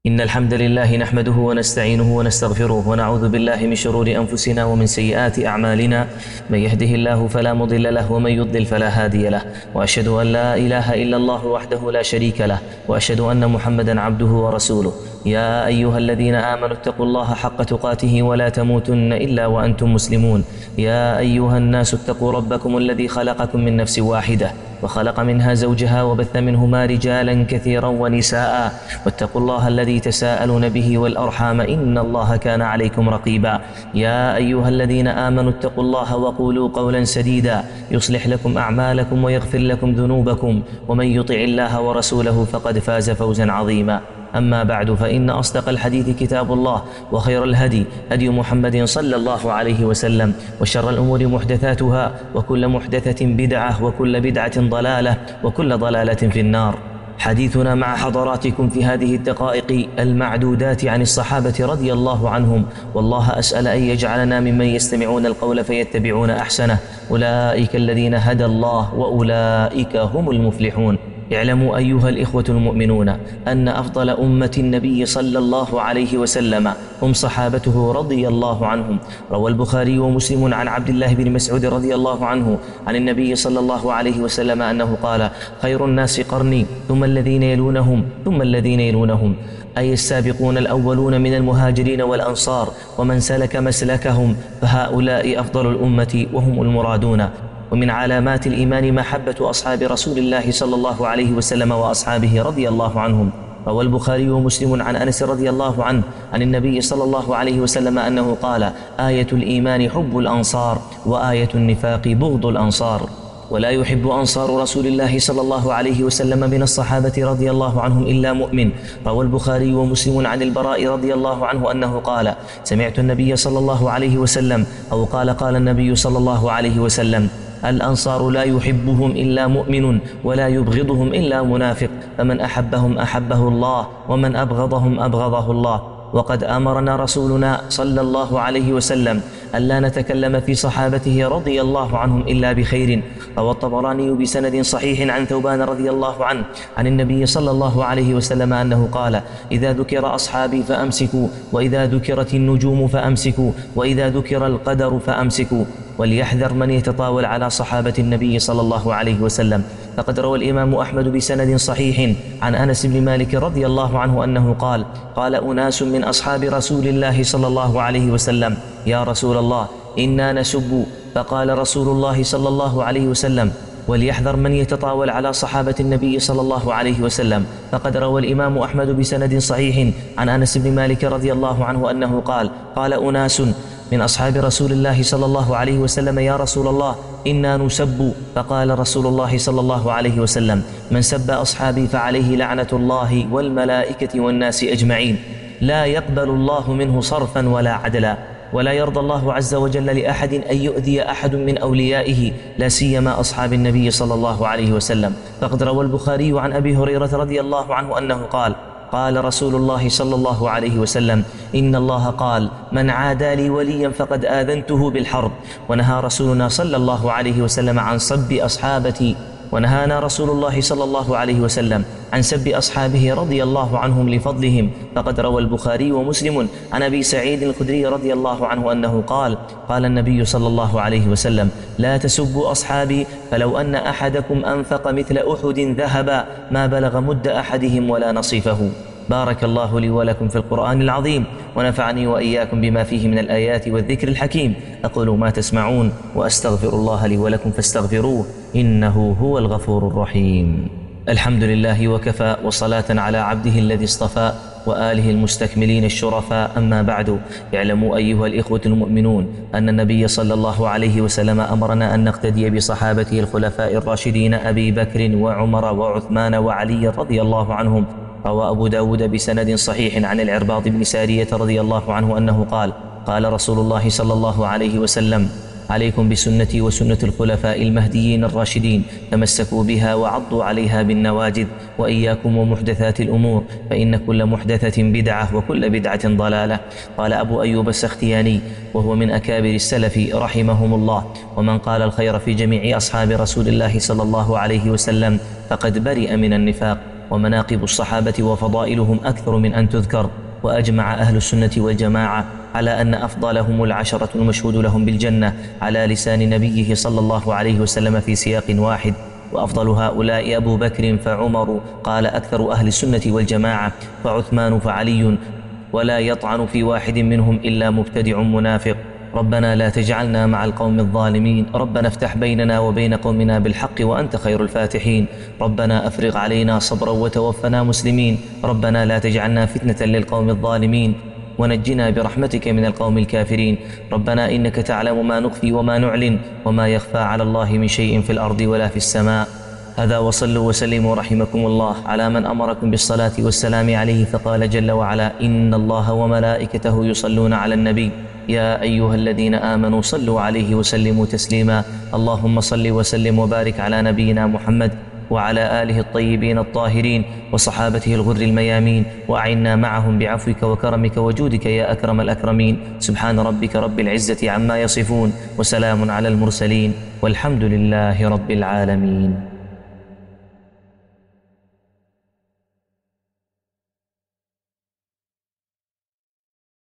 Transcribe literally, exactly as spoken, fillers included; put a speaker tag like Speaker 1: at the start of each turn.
Speaker 1: إن الحمد لله نحمده ونستعينه ونستغفره ونعوذ بالله من شرور أنفسنا ومن سيئات أعمالنا. من يهده الله فلا مضل له ومن يضلل فلا هادي له، وأشهد أن لا إله إلا الله وحده لا شريك له، وأشهد أن محمدا عبده ورسوله. يا أيها الذين آمنوا اتقوا الله حق تقاته ولا تموتن إلا وأنتم مسلمون. يا أيها الناس اتقوا ربكم الذي خلقكم من نفس واحدة وخلق منها زوجها وبث منهما رجالا كثيرا ونساء، واتقوا الله الذي تساءلون به والأرحام إن الله كان عليكم رقيبا. يا أيها الذين آمنوا اتقوا الله وقولوا قولا سديدا يصلح لكم أعمالكم ويغفر لكم ذنوبكم، ومن يطع الله ورسوله فقد فاز فوزا عظيما. أما بعد، فإن أصدق الحديث كتاب الله، وخير الهدي هدي محمد صلى الله عليه وسلم، وشر الأمور محدثاتها، وكل محدثة بدعة، وكل بدعة ضلالة، وكل ضلالة في النار. حديثنا مع حضراتكم في هذه الدقائق المعدودات عن الصحابة رضي الله عنهم، والله أسأل أن يجعلنا ممن يستمعون القول فيتبعون أحسنه. أولئك الذين هدى الله وأولئك هم المفلحون. اعلموا أيها الإخوة المؤمنون أن أفضل أمة النبي صلى الله عليه وسلم هم صحابته رضي الله عنهم. روى البخاري ومسلم عن عبد الله بن مسعود رضي الله عنه عن النبي صلى الله عليه وسلم أنه قال: خير الناس قرني ثم الذين يلونهم ثم الذين يلونهم، أي السابقون الأولون من المهاجرين والأنصار، ومن سلك مسلكهم فهؤلاء أفضل الأمة وهم المرادون. ومن علامات الإيمان محبة أصحاب رسول الله صلى الله عليه وسلم وأصحابه رضي الله عنهم. روى البخاري ومسلم عن أنس رضي الله عنه عن النبي صلى الله عليه وسلم أنه قال: آية الإيمان حب الأنصار، وآية النفاق بغض الأنصار. ولا يحب أنصار رسول الله صلى الله عليه وسلم من الصحابة رضي الله عنهم إلا مؤمن. روى البخاري ومسلم عن البراء رضي الله عنه أنه قال: سمعت النبي صلى الله عليه وسلم، أو قال قال النبي صلى الله عليه وسلم: الأنصار لا يحبهم إلا مؤمن، ولا يبغضهم إلا منافق، فمن أحبهم أحبه الله، ومن أبغضهم أبغضه الله. وقد أمرنا رسولنا صلى الله عليه وسلم ألا نتكلم في صحابته رضي الله عنهم إلا بخير. روى الطبراني بسند صحيح عن ثوبان رضي الله عنه عن النبي صلى الله عليه وسلم أنه قال: إذا ذكر أصحابي فأمسكوا، وإذا ذكرت النجوم فأمسكوا، وإذا ذكر القدر فأمسكوا. وليحذر من يتطاول على صحابة النبي صلى الله عليه وسلم. فقد روى الإمام أحمد بسند صحيح عن أنس بن مالك رضي الله عنه أنه قال: قال أناس من أصحاب رسول الله صلى الله عليه وسلم: يا رسول الله إنا نسب. فقال رسول الله صلى الله عليه وسلم: وليحذر من يتطاول على صحابة النبي صلى الله عليه وسلم. فقد روى الإمام أحمد بسند صحيح عن أنس بن مالك رضي الله عنه أنه قال: قال أناس من أصحاب رسول الله صلى الله عليه وسلم: يا رسول الله إنا نسب. فقال رسول الله صلى الله عليه وسلم: من سب أصحابي فعليه لعنة الله والملائكة والناس أجمعين، لا يقبل الله منه صرفا ولا عدلا، ولا يرضى الله عز وجل لأحد أن يؤذي أحد من أوليائه، لا سيما أصحاب النبي صلى الله عليه وسلم. فقد روى البخاري عن أبي هريرة رضي الله عنه أنه قال: قال رسول الله صلى الله عليه وسلم: إن الله قال: من عادى لي وليا فقد آذنته بالحرب. ونهى رسولنا صلى الله عليه وسلم عن سب أصحابتي ونهانا رسول الله صلى الله عليه وسلم عن سب أصحابه رضي الله عنهم لفضلهم. فقد روى البخاري ومسلم عن أبي سعيد الخدري رضي الله عنه أنه قال: قال النبي صلى الله عليه وسلم: لا تسبوا أصحابي، فلو أن أحدكم أنفق مثل أحد ذهبا ما بلغ مد أحدهم ولا نصيفه. بارك الله لي ولكم في القرآن العظيم، ونفعني وإياكم بما فيه من الآيات والذكر الحكيم. أقول ما تسمعون، وأستغفر الله لي ولكم فاستغفروه إنه هو الغفور الرحيم. الحمد لله وكفى، وصلاة على عبده الذي اصطفى، وآله المستكملين الشرفاء. أما بعد، اعلموا أيها الإخوة المؤمنون أن النبي صلى الله عليه وسلم أمرنا أن نقتدي بصحابته الخلفاء الراشدين أبي بكر وعمر وعثمان وعلي رضي الله عنهم. روى أبو داود بسند صحيح عن العرباض بن سارية رضي الله عنه أنه قال: قال رسول الله صلى الله عليه وسلم: عليكم بسنتي وسنة الخلفاء المهديين الراشدين، تمسكوا بها وعضوا عليها بالنواجذ، وإياكم ومحدثات الأمور، فإن كل محدثة بدعة وكل بدعة ضلالة. قال أبو أيوب السختياني وهو من أكابر السلف رحمهم الله: ومن قال الخير في جميع أصحاب رسول الله صلى الله عليه وسلم فقد برئ من النفاق. ومناقب الصحابة وفضائلهم أكثر من أن تذكر. وأجمع أهل السنة والجماعة على أن أفضلهم العشرة المشهود لهم بالجنة على لسان نبيه صلى الله عليه وسلم في سياق واحد، وأفضل هؤلاء أبو بكر فعمر، قال أكثر أهل السنة والجماعة، فعثمان فعلي، ولا يطعن في واحد منهم إلا مبتدع منافق. ربنا لا تجعلنا مع القوم الظالمين، ربنا افتح بيننا وبين قومنا بالحق وأنت خير الفاتحين، ربنا أفرغ علينا صبرا وتوفنا مسلمين، ربنا لا تجعلنا فتنة للقوم الظالمين ونجنا برحمتك من القوم الكافرين، ربنا إنك تعلم ما نخفي وما نعلن وما يخفى على الله من شيء في الأرض ولا في السماء. هذا وصلوا وسلموا رحمكم الله على من أمركم بالصلاة والسلام عليه، فقال جل وعلا: إن الله وملائكته يصلون على النبي يا أيها الذين آمنوا صلوا عليه وسلموا تسليما. اللهم صل وسلم وبارك على نبينا محمد وعلى آله الطيبين الطاهرين وصحابته الغر الميامين، وأعنا معهم بعفوك وكرمك وجودك يا أكرم الأكرمين. سبحان ربك رب العزة عما يصفون، وسلام على المرسلين، والحمد لله رب العالمين.